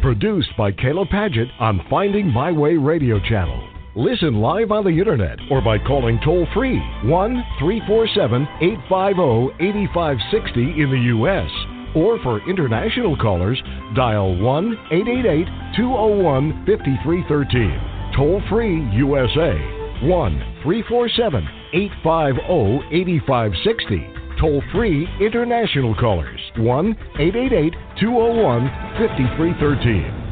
Produced by Caleb Paget on Finding My Way Radio Channel. Listen live on the internet or by calling toll-free 1-347-850-8560 in the U.S. Or for international callers, dial 1-888-201-5313. Toll-free USA, 1-347-850-8560. Toll-free international callers, 1-888-201-5313.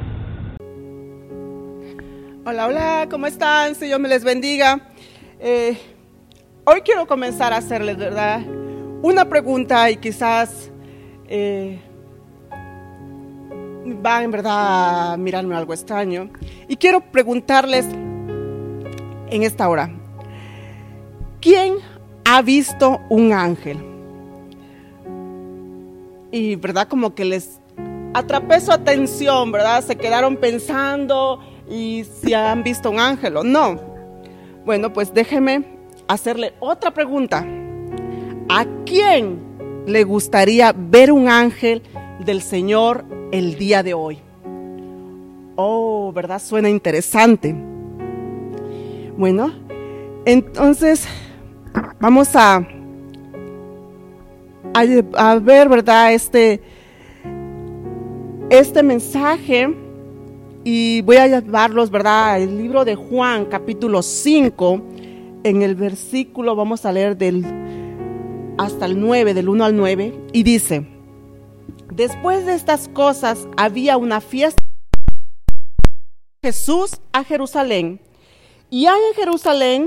Hola, hola, ¿cómo están? Señor me les bendiga. Hoy quiero comenzar a hacerles, ¿verdad?, una pregunta y quizás van en verdad a mirarme algo extraño. Y quiero preguntarles en esta hora, ¿quién ha visto un ángel? Y verdad, como que les atrapé su atención, ¿verdad? Se quedaron pensando y si han visto un ángel o no. Bueno, pues déjeme hacerle otra pregunta. ¿A quién le gustaría ver un ángel del Señor el día de hoy? Oh, ¿verdad? Suena interesante. Bueno, entonces vamos a ver, ¿verdad? Este mensaje. Y voy a llevarlos, ¿verdad?, al libro de Juan, capítulo 5, en el versículo, vamos a leer hasta el 9, del 1 al 9, y dice: después de estas cosas había una fiesta de Jesús a Jerusalén, y hay en Jerusalén,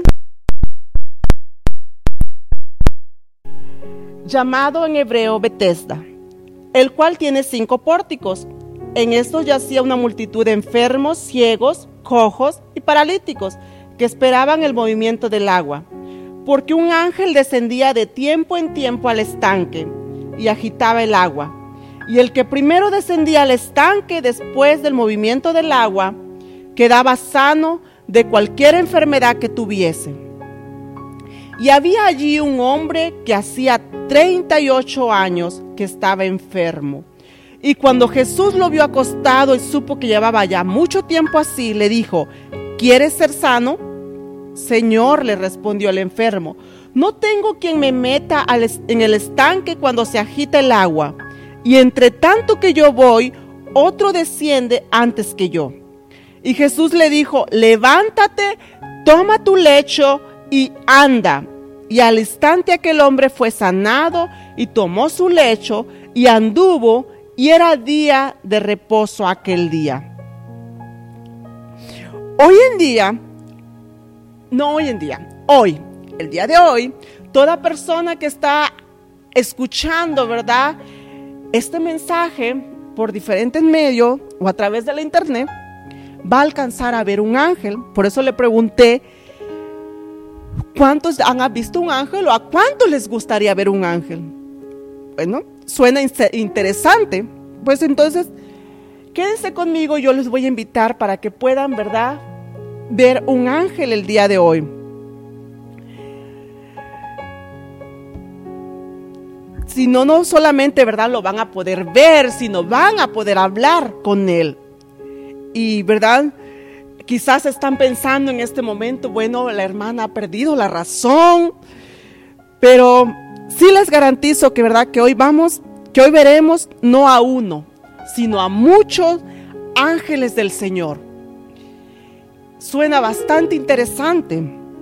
llamado en hebreo Betesda, el cual tiene 5 pórticos. En estos yacía una multitud de enfermos, ciegos, cojos y paralíticos que esperaban el movimiento del agua, porque un ángel descendía de tiempo en tiempo al estanque y agitaba el agua. Y el que primero descendía al estanque después del movimiento del agua quedaba sano de cualquier enfermedad que tuviese. Y había allí un hombre que hacía 38 años que estaba enfermo. Y cuando Jesús lo vio acostado y supo que llevaba ya mucho tiempo así, le dijo: ¿quieres ser sano? Señor, le respondió el enfermo, no tengo quien me meta en el estanque cuando se agita el agua, y entre tanto que yo voy, otro desciende antes que yo. Y Jesús le dijo: levántate, toma tu lecho y anda. Y al instante aquel hombre fue sanado y tomó su lecho y anduvo, y era día de reposo aquel día. Hoy, el día de hoy, toda persona que está escuchando, ¿verdad?, este mensaje por diferentes medios o a través de la internet, va a alcanzar a ver un ángel. Por eso le pregunté, ¿cuántos han visto un ángel o a cuántos les gustaría ver un ángel? Bueno, suena interesante. Pues entonces, quédense conmigo, yo les voy a invitar para que puedan, ¿verdad?, ver un ángel el día de hoy. Si no, no solamente, ¿verdad?, lo van a poder ver, sino van a poder hablar con él. Y, ¿verdad?, quizás están pensando en este momento, bueno, la hermana ha perdido la razón, pero sí les garantizo que, ¿verdad?, que hoy veremos no a uno, sino a muchos ángeles del Señor. Suena bastante interesante.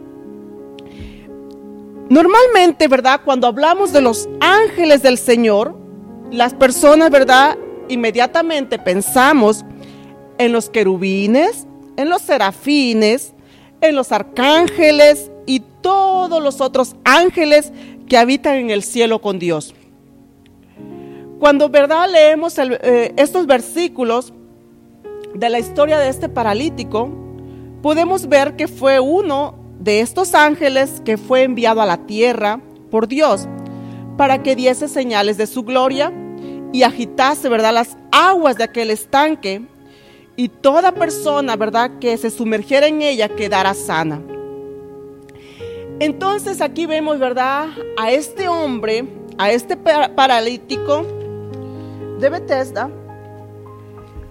Normalmente, ¿verdad?, cuando hablamos de los ángeles del Señor, las personas, ¿verdad?, inmediatamente pensamos en los querubines, en los serafines, en los arcángeles y todos los otros ángeles que habitan en el cielo con Dios. Cuando, ¿verdad?, leemos estos versículos de la historia de este paralítico, podemos ver que fue uno de estos ángeles que fue enviado a la tierra por Dios para que diese señales de su gloria y agitase, ¿verdad?, las aguas de aquel estanque, y toda persona, ¿verdad?, que se sumergiera en ella quedara sana. Entonces aquí vemos, ¿verdad?, a este hombre, a este paralítico de Betesda,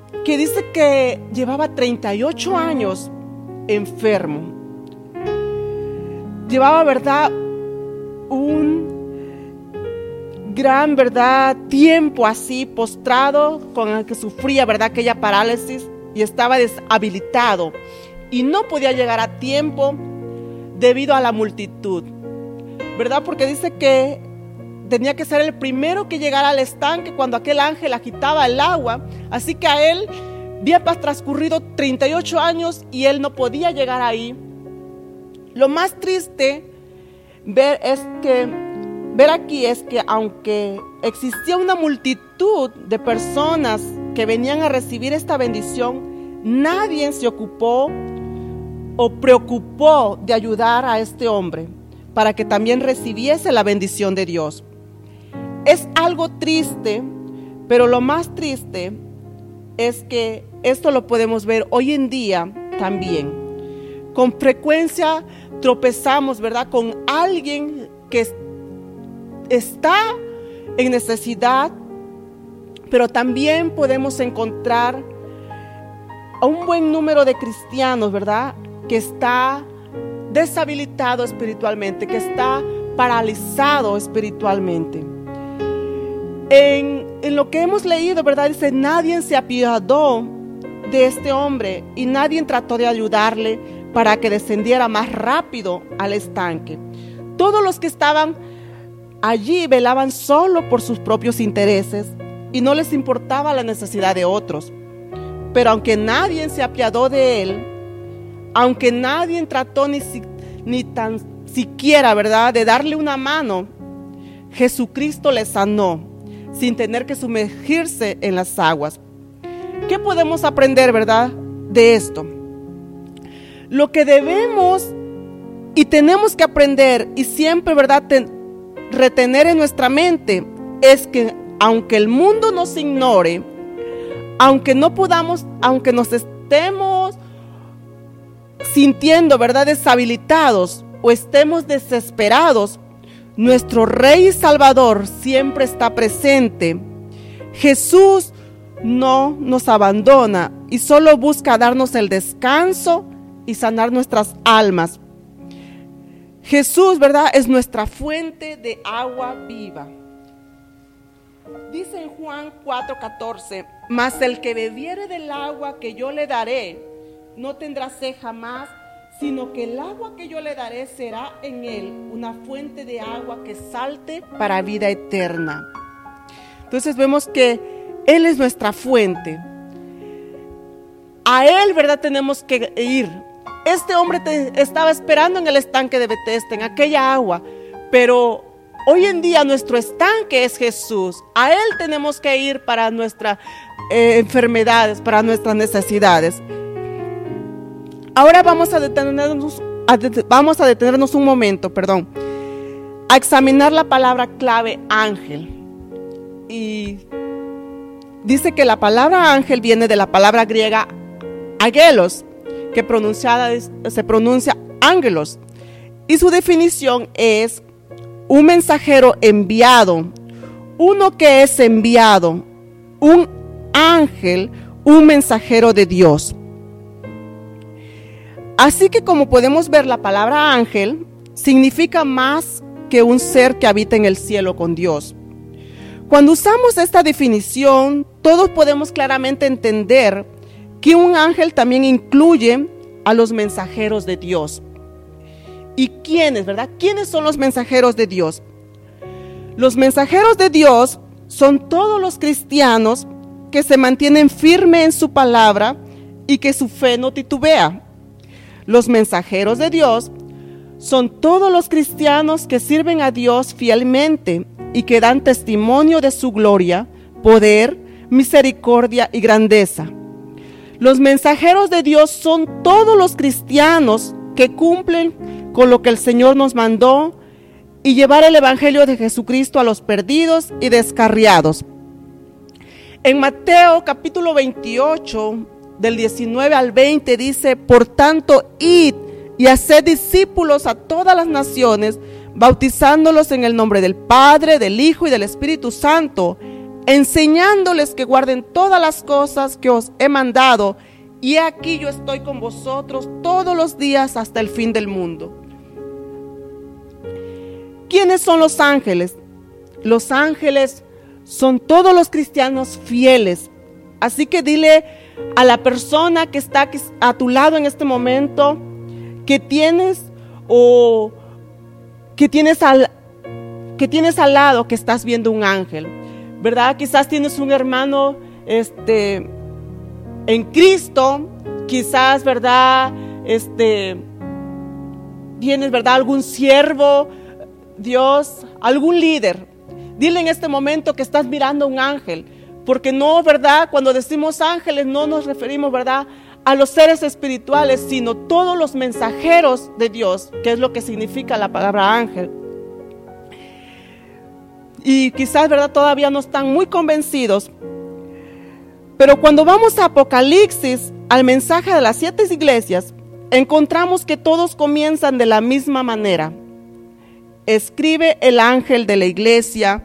que dice que llevaba 38 años enfermo. Llevaba, ¿verdad?, un gran, ¿verdad?, tiempo así postrado, con el que sufría, ¿verdad?, aquella parálisis, y estaba deshabilitado y no podía llegar a tiempo debido a la multitud, ¿verdad? Porque dice que tenía que ser el primero que llegara al estanque cuando aquel ángel agitaba el agua. Así que a él había transcurrido 38 años y él no podía llegar ahí. Lo más triste ver aquí es que aunque existía una multitud de personas que venían a recibir esta bendición, nadie se ocupó o preocupó de ayudar a este hombre para que también recibiese la bendición de Dios. Es algo triste, pero lo más triste es que esto lo podemos ver hoy en día también. Con frecuencia tropezamos, ¿verdad?, con alguien que está en necesidad, pero también podemos encontrar a un buen número de cristianos, ¿verdad?, que está deshabilitado espiritualmente, que está paralizado espiritualmente. En lo que hemos leído, ¿verdad?, dice, nadie se apiadó de este hombre y nadie trató de ayudarle para que descendiera más rápido al estanque. Todos los que estaban allí velaban solo por sus propios intereses y no les importaba la necesidad de otros. Pero aunque nadie se apiadó de él, aunque nadie trató ni tan siquiera, ¿verdad?, de darle una mano, Jesucristo le sanó sin tener que sumergirse en las aguas. ¿Qué podemos aprender, verdad, de esto? Lo que debemos y tenemos que aprender y siempre, ¿verdad?, retener en nuestra mente es que aunque el mundo nos ignore, aunque no podamos, aunque nos estemos sintiendo, ¿verdad?, deshabilitados o estemos desesperados, nuestro Rey y Salvador siempre está presente. Jesús no nos abandona y solo busca darnos el descanso y sanar nuestras almas. Jesús, ¿verdad?, es nuestra fuente de agua viva. Dice en Juan 4:14, mas el que bebiere del agua que yo le daré, no tendrá sed jamás, sino que el agua que yo le daré será en él una fuente de agua que salte para vida eterna. Entonces vemos que Él es nuestra fuente. A Él, ¿verdad?, tenemos que ir. Este hombre estaba esperando en el estanque de Betesda, en aquella agua, pero hoy en día nuestro estanque es Jesús. A Él tenemos que ir para nuestras enfermedades, para nuestras necesidades. Ahora vamos a detenernos un momento, a examinar la palabra clave ángel. Y dice que la palabra ángel viene de la palabra griega angelos, que se pronuncia ángelos. Y su definición es un mensajero enviado, uno que es enviado, un ángel, un mensajero de Dios. Así que como podemos ver, la palabra ángel significa más que un ser que habita en el cielo con Dios. Cuando usamos esta definición, todos podemos claramente entender que un ángel también incluye a los mensajeros de Dios. ¿Y quiénes, verdad? ¿Quiénes son los mensajeros de Dios? Los mensajeros de Dios son todos los cristianos que se mantienen firmes en su palabra y que su fe no titubea. Los mensajeros de Dios son todos los cristianos que sirven a Dios fielmente y que dan testimonio de su gloria, poder, misericordia y grandeza. Los mensajeros de Dios son todos los cristianos que cumplen con lo que el Señor nos mandó y llevar el evangelio de Jesucristo a los perdidos y descarriados. En Mateo capítulo 28, del 19 al 20 dice: por tanto, id y haced discípulos a todas las naciones, bautizándolos en el nombre del Padre, del Hijo y del Espíritu Santo, enseñándoles que guarden todas las cosas que os he mandado, y aquí yo estoy con vosotros todos los días hasta el fin del mundo. ¿Quiénes son los ángeles? Los ángeles son todos los cristianos fieles. Así que dile a la persona que está a tu lado en este momento que tienes al lado que estás viendo un ángel, ¿verdad? Quizás tienes un hermano en Cristo, quizás, ¿verdad? Tienes, ¿verdad? Algún siervo, Dios, algún líder. Dile en este momento que estás mirando a un ángel, porque no, ¿verdad? Cuando decimos ángeles no nos referimos, ¿verdad?, a los seres espirituales, sino todos los mensajeros de Dios, que es lo que significa la palabra ángel. Y quizás, ¿verdad?, todavía no están muy convencidos. Pero cuando vamos a Apocalipsis, al mensaje de las 7 iglesias, encontramos que todos comienzan de la misma manera. Escribe el ángel de la iglesia.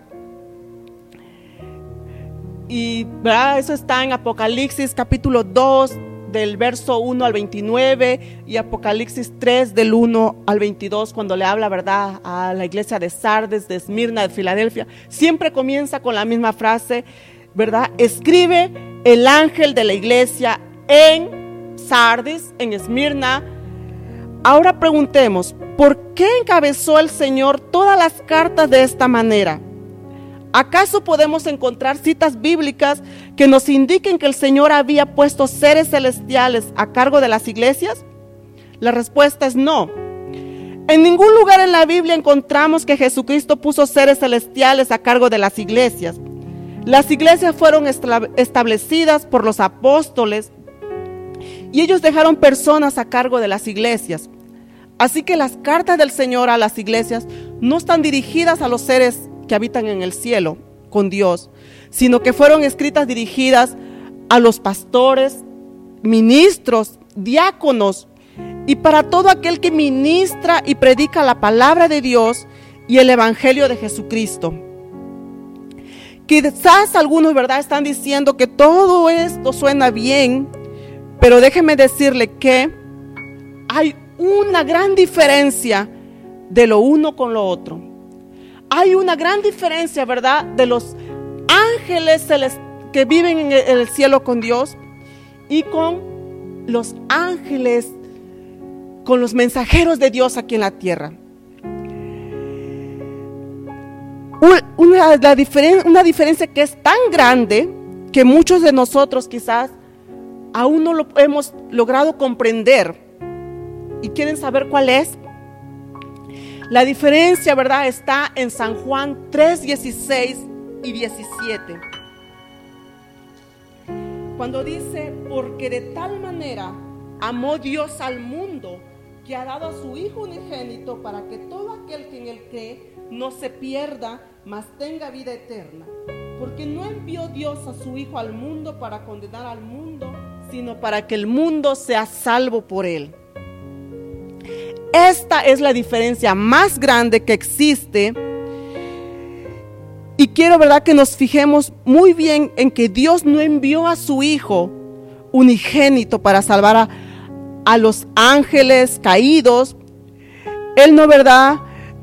Y ¿verdad? Eso está en Apocalipsis capítulo 2, del verso 1 al 29, y Apocalipsis 3, del 1 al 22, cuando le habla, ¿verdad?, a la iglesia de Sardes, de Esmirna, de Filadelfia. Siempre comienza con la misma frase, ¿verdad? Escribe el ángel de la iglesia en Sardis, en Esmirna. Ahora preguntemos, ¿por qué encabezó el Señor todas las cartas de esta manera? ¿Acaso podemos encontrar citas bíblicas que nos indiquen que el Señor había puesto seres celestiales a cargo de las iglesias? La respuesta es no. En ningún lugar en la Biblia encontramos que Jesucristo puso seres celestiales a cargo de las iglesias. Las iglesias fueron establecidas por los apóstoles y ellos dejaron personas a cargo de las iglesias. Así que las cartas del Señor a las iglesias no están dirigidas a los seres que habitan en el cielo con Dios, sino que fueron escritas dirigidas a los pastores, ministros, diáconos y para todo aquel que ministra y predica la palabra de Dios y el evangelio de Jesucristo. Quizás algunos, ¿verdad?, están diciendo que todo esto suena bien, pero déjeme decirle que hay una gran diferencia de lo uno con lo otro. Hay una gran diferencia, ¿verdad?, de los ángeles que viven en el cielo con Dios y con los ángeles, con los mensajeros de Dios aquí en la tierra. Una diferencia que es tan grande que muchos de nosotros quizás aún no lo hemos logrado comprender. ¿Y quieren saber cuál es? La diferencia, ¿verdad?, está en San Juan 3, 16 y 17. Cuando dice, porque de tal manera amó Dios al mundo, que ha dado a su Hijo unigénito, para que todo aquel que en él cree no se pierda, mas tenga vida eterna. Porque no envió Dios a su Hijo al mundo para condenar al mundo, sino para que el mundo sea salvo por él. Esta es la diferencia más grande que existe. Y quiero, ¿verdad?, que nos fijemos muy bien en que Dios no envió a su Hijo unigénito para salvar a los ángeles caídos. Él no, ¿verdad?,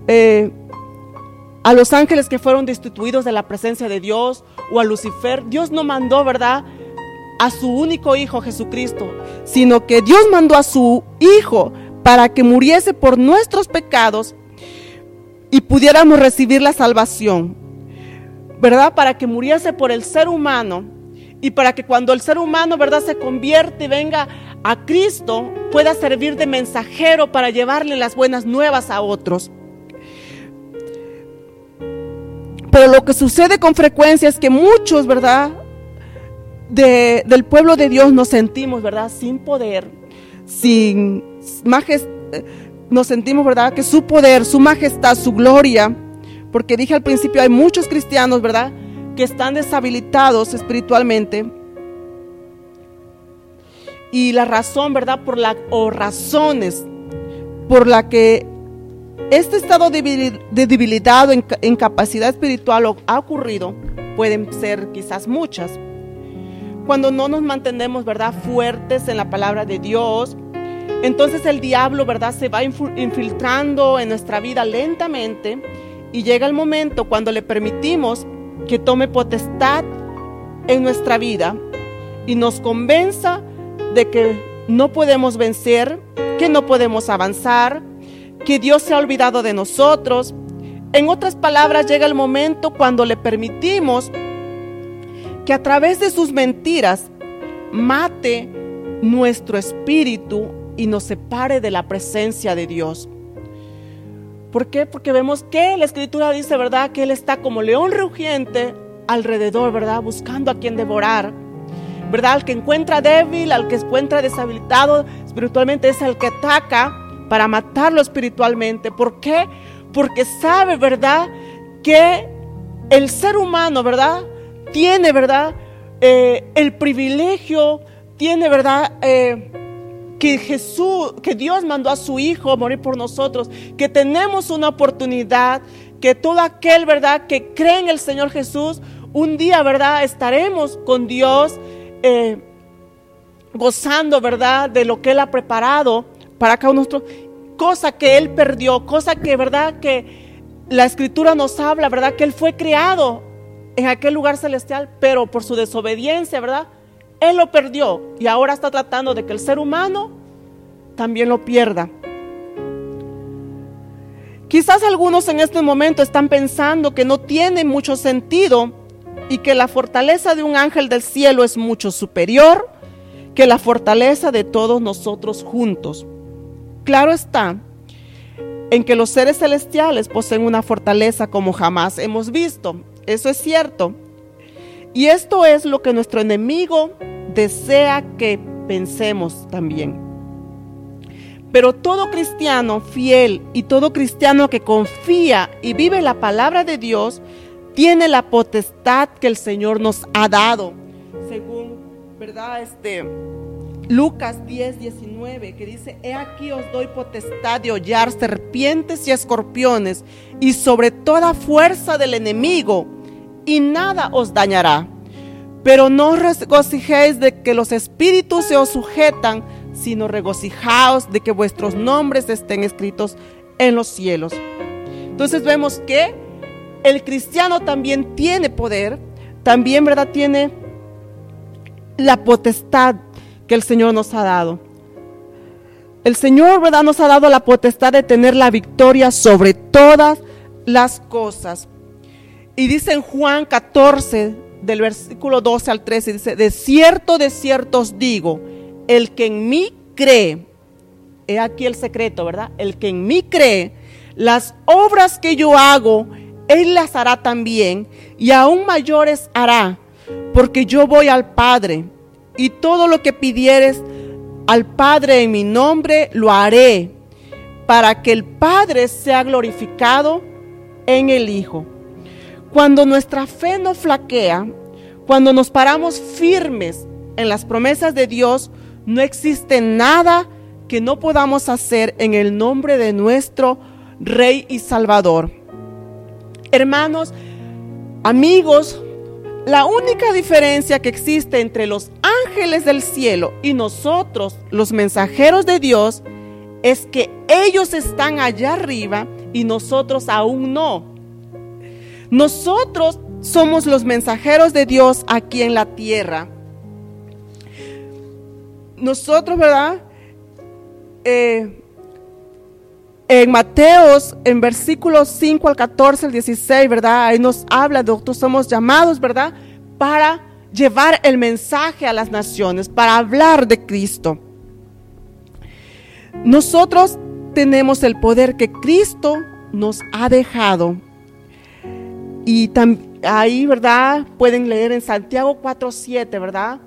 a los ángeles que fueron destituidos de la presencia de Dios, o a Lucifer. Dios no mandó, ¿verdad?, a su único Hijo Jesucristo, sino que Dios mandó a su Hijo para que muriese por nuestros pecados y pudiéramos recibir la salvación, ¿verdad? Para que muriese por el ser humano y para que cuando el ser humano, ¿verdad?, se convierte y venga a Cristo, pueda servir de mensajero para llevarle las buenas nuevas a otros. Pero lo que sucede con frecuencia es que muchos, ¿verdad?, del pueblo de Dios nos sentimos, ¿verdad?, sin poder, nos sentimos, ¿verdad?, que su poder, su majestad, su gloria, porque dije al principio, hay muchos cristianos, ¿verdad?, que están deshabilitados espiritualmente, y la razón, ¿verdad?, razones por la que este estado de debilidad o incapacidad espiritual ha ocurrido, pueden ser quizás muchas. Cuando no nos mantenemos, ¿verdad?, fuertes en la palabra de Dios, entonces el diablo, ¿verdad?, se va infiltrando en nuestra vida lentamente, y llega el momento cuando le permitimos que tome potestad en nuestra vida y nos convenza de que no podemos vencer, que no podemos avanzar, que Dios se ha olvidado de nosotros. En otras palabras, llega el momento cuando le permitimos que a través de sus mentiras mate nuestro espíritu y nos separe de la presencia de Dios. ¿Por qué? Porque vemos que la Escritura dice, ¿verdad?, que Él está como león rugiente alrededor, ¿verdad?, buscando a quien devorar, ¿verdad? Al que encuentra débil, al que encuentra deshabilitado espiritualmente, es el que ataca para matarlo espiritualmente. ¿Por qué? Porque sabe, ¿verdad?, que el ser humano, ¿verdad?, tiene, ¿verdad?, el privilegio, tiene, ¿verdad?, que Dios mandó a su Hijo a morir por nosotros, que tenemos una oportunidad, que todo aquel, ¿verdad?, que cree en el Señor Jesús, un día, ¿verdad?, estaremos con Dios, gozando, ¿verdad?, de lo que Él ha preparado para cada uno de nosotros, cosa que Él perdió, cosa que, ¿verdad?, que la Escritura nos habla, ¿verdad?, que Él fue creado en aquel lugar celestial, pero por su desobediencia, ¿verdad?, Él lo perdió, y ahora está tratando de que el ser humano también lo pierda. Quizás algunos en este momento están pensando que no tiene mucho sentido y que la fortaleza de un ángel del cielo es mucho superior que la fortaleza de todos nosotros juntos. Claro está en que los seres celestiales poseen una fortaleza como jamás hemos visto. Eso es cierto. Y esto es lo que nuestro enemigo desea que pensemos también. Pero todo cristiano fiel y todo cristiano que confía y vive la palabra de Dios tiene la potestad que el Señor nos ha dado. Según, ¿verdad?, Lucas 10:19, que dice: he aquí os doy potestad de hollar serpientes y escorpiones y sobre toda fuerza del enemigo, y nada os dañará. Pero no os regocijéis de que los espíritus se os sujetan, sino regocijaos de que vuestros nombres estén escritos en los cielos. Entonces vemos que el cristiano también tiene poder, también, ¿verdad?, tiene la potestad que el Señor nos ha dado. El Señor, ¿verdad?, nos ha dado la potestad de tener la victoria sobre todas las cosas. Y dice en Juan 14, del versículo 12 al 13, dice: de cierto os digo, el que en mí cree, he aquí el secreto, ¿verdad?, el que en mí cree, las obras que yo hago, Él las hará también, y aún mayores hará, porque yo voy al Padre, y todo lo que pidieres al Padre en mi nombre, lo haré, para que el Padre sea glorificado en el Hijo. Cuando nuestra fe no flaquea, cuando nos paramos firmes en las promesas de Dios, no existe nada que no podamos hacer en el nombre de nuestro Rey y Salvador. Hermanos, amigos, la única diferencia que existe entre los ángeles del cielo y nosotros, los mensajeros de Dios, es que ellos están allá arriba y nosotros aún no. Nosotros somos los mensajeros de Dios aquí en la tierra. Nosotros, ¿verdad?, en Mateos, en versículos 5 al 14, al 16, ¿verdad?, ahí nos habla de nosotros somos llamados, ¿verdad?, para llevar el mensaje a las naciones, para hablar de Cristo. Nosotros tenemos el poder que Cristo nos ha dejado. Y ahí, ¿verdad?, pueden leer en Santiago 4:7, ¿verdad?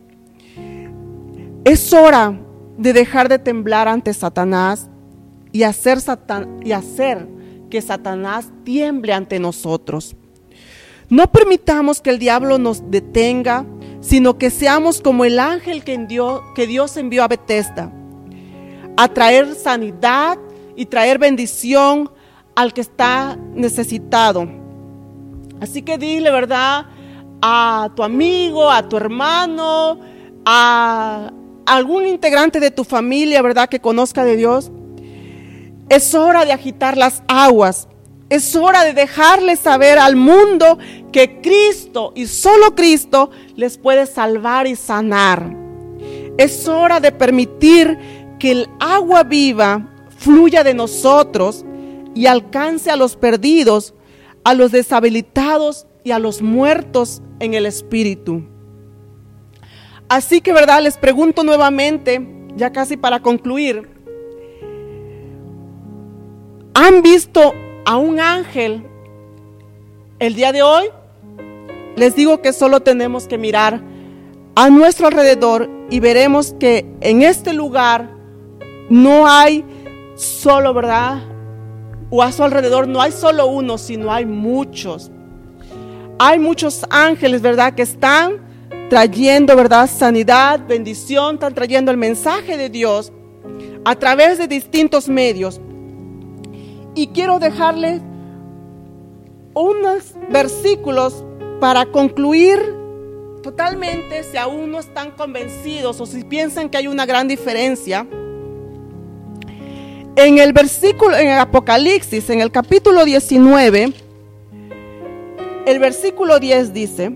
Es hora de dejar de temblar ante Satanás y hacer que Satanás tiemble ante nosotros. No permitamos que el diablo nos detenga, sino que seamos como el ángel que Dios envió a Betesda, a traer sanidad y traer bendición al que está necesitado. Así que dile, ¿verdad?, a tu amigo, a tu hermano, a algún integrante de tu familia, ¿verdad?, que conozca de Dios. Es hora de agitar las aguas. Es hora de dejarles saber al mundo que Cristo y solo Cristo les puede salvar y sanar. Es hora de permitir que el agua viva fluya de nosotros y alcance a los perdidos, a los deshabilitados y a los muertos en el espíritu. Así que, ¿verdad?, les pregunto nuevamente, ya casi para concluir, ¿han visto a un ángel el día de hoy? Les digo que solo tenemos que mirar a nuestro alrededor y veremos que en este lugar no hay solo, ¿verdad?, o a su alrededor no hay solo uno, sino hay muchos. Hay muchos ángeles, ¿verdad?, que están trayendo, ¿verdad?, sanidad, bendición, están trayendo el mensaje de Dios a través de distintos medios. Y quiero dejarles unos versículos para concluir totalmente, si aún no están convencidos o si piensan que hay una gran diferencia. En el versículo, en el Apocalipsis, en el capítulo 19, el versículo 10 dice: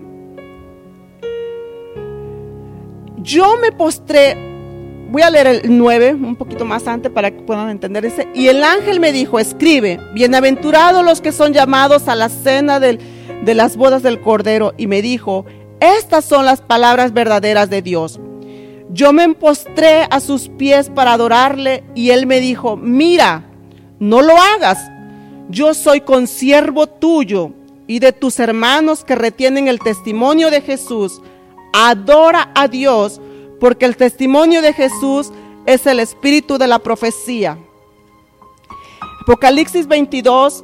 yo me postré. Voy a leer el 9 un poquito más antes para que puedan entender ese. Y el ángel me dijo: escribe, bienaventurados los que son llamados a la cena de las bodas del Cordero. Y me dijo: estas son las palabras verdaderas de Dios. Yo me postré a sus pies para adorarle, y él me dijo: mira, no lo hagas. Yo soy consiervo tuyo y de tus hermanos que retienen el testimonio de Jesús. Adora a Dios, porque el testimonio de Jesús es el espíritu de la profecía. Apocalipsis 22,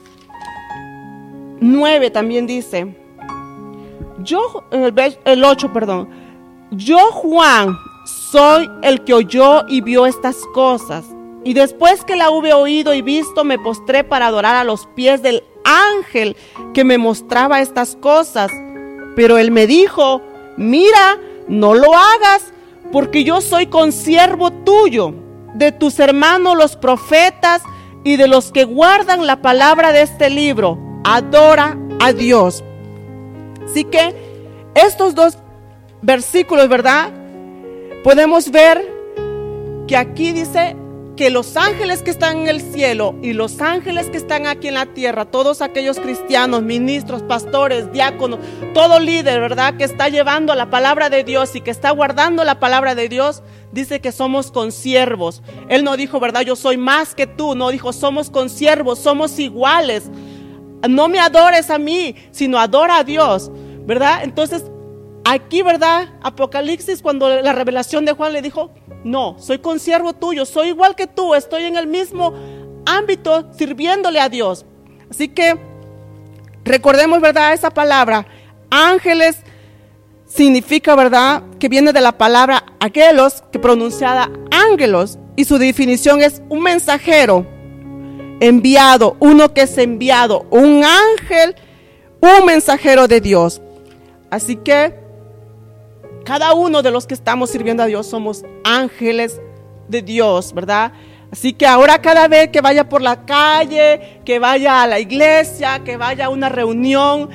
9 también dice, el 8, yo, Juan, soy el que oyó y vio estas cosas, y después que la hube oído y visto, me postré para adorar a los pies del ángel que me mostraba estas cosas. Pero él me dijo: mira, no lo hagas, porque yo soy consiervo tuyo, de tus hermanos los profetas y de los que guardan la palabra de este libro. Adora a Dios. Así que estos dos versículos, ¿verdad?, podemos ver que aquí dice que los ángeles que están en el cielo y los ángeles que están aquí en la tierra, todos aquellos cristianos, ministros, pastores, diáconos, todo líder, ¿verdad?, que está llevando la palabra de Dios y que está guardando la palabra de Dios, dice que somos consiervos. Él no dijo, ¿verdad?, yo soy más que tú. No, dijo, somos consiervos, somos iguales. No me adores a mí, sino adora a Dios, ¿verdad? Entonces, aquí, ¿verdad?, Apocalipsis, cuando la revelación de Juan le dijo: no, soy consiervo tuyo, soy igual que tú, estoy en el mismo ámbito sirviéndole a Dios. Así que recordemos, ¿verdad?, esa palabra. Ángeles significa, ¿verdad?, que viene de la palabra angelos, que pronunciada ángelos, y su definición es un mensajero enviado, uno que es enviado, un ángel, un mensajero de Dios. Así que cada uno de los que estamos sirviendo a Dios somos ángeles de Dios, ¿verdad? Así que ahora, cada vez que vaya por la calle, que vaya a la iglesia, que vaya a una reunión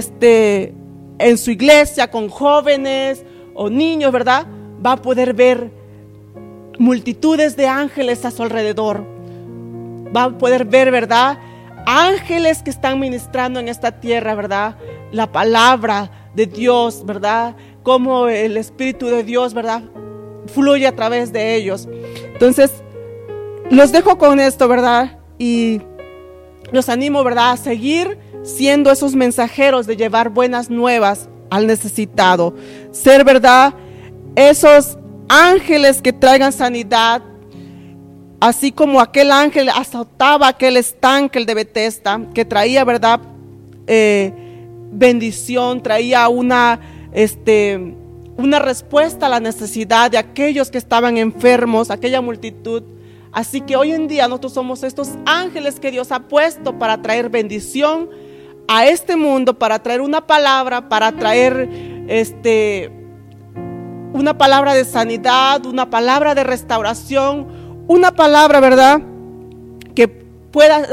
en su iglesia con jóvenes o niños, ¿verdad?, va a poder ver multitudes de ángeles a su alrededor. Va a poder ver, ¿verdad?, ángeles que están ministrando en esta tierra, ¿verdad?, la palabra de Dios, ¿verdad?, como el Espíritu de Dios, ¿verdad?, fluye a través de ellos. Entonces, los dejo con esto, ¿verdad?, y los animo, ¿verdad?, a seguir siendo esos mensajeros de llevar buenas nuevas al necesitado. Ser, ¿verdad?, esos ángeles que traigan sanidad, así como aquel ángel azotaba aquel estanque, el de Betesda, que traía, ¿verdad?, bendición, traía una respuesta a la necesidad de aquellos que estaban enfermos, aquella multitud. Así que hoy en día nosotros somos estos ángeles que Dios ha puesto para traer bendición a este mundo para traer una palabra, para traer una palabra de sanidad, una palabra de restauración, una palabra, ¿verdad?, que pueda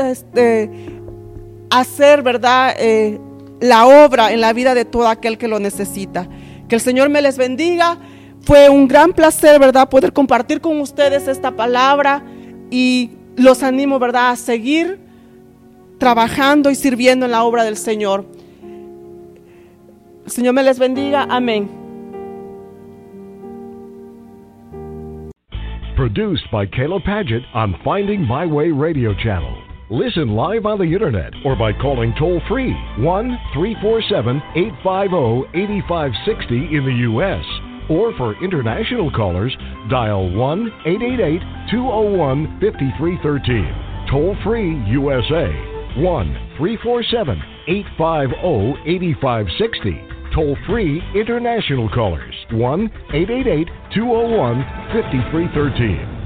hacer, ¿verdad?, la obra en la vida de todo aquel que lo necesita. Que el Señor me les bendiga. Fue un gran placer, ¿verdad?, poder compartir con ustedes esta palabra, y los animo, ¿verdad?, a seguir trabajando y sirviendo en la obra del Señor. El Señor me les bendiga. Amén. Produced by Caleb Paget on Finding My Way Radio Channel. Listen live on the internet or by calling toll-free 1-347-850-8560 in the U.S. Or for international callers, dial 1-888-201-5313. Toll-free USA, 1-347-850-8560. Toll-free international callers, 1-888-201-5313.